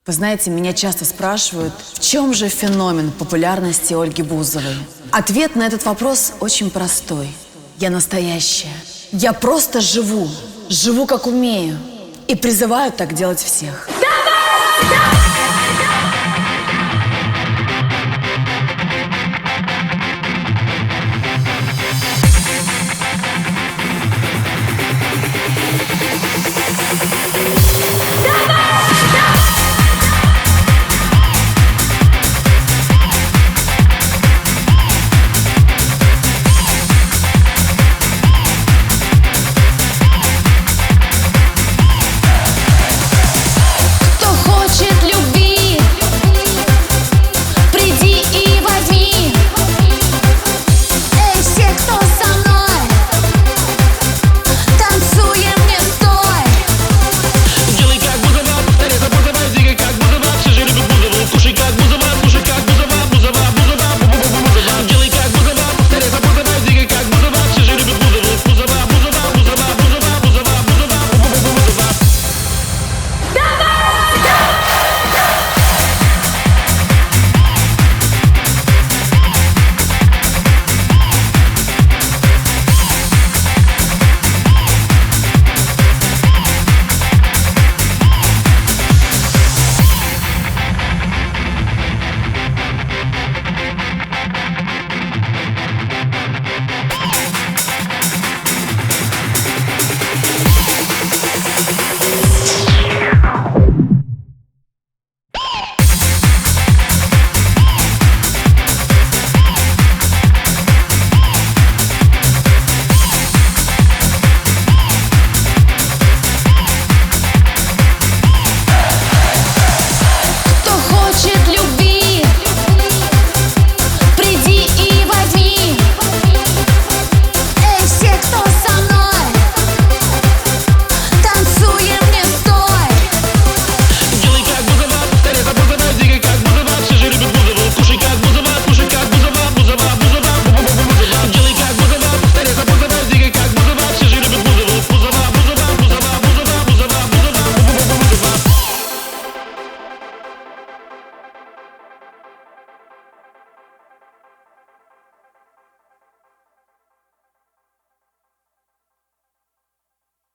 Вы знаете, меня часто спрашивают, в чем же феномен популярности Ольги Бузовой? Ответ на этот вопрос очень простой. Я настоящая. Я просто живу как умею. И призываю так делать всех.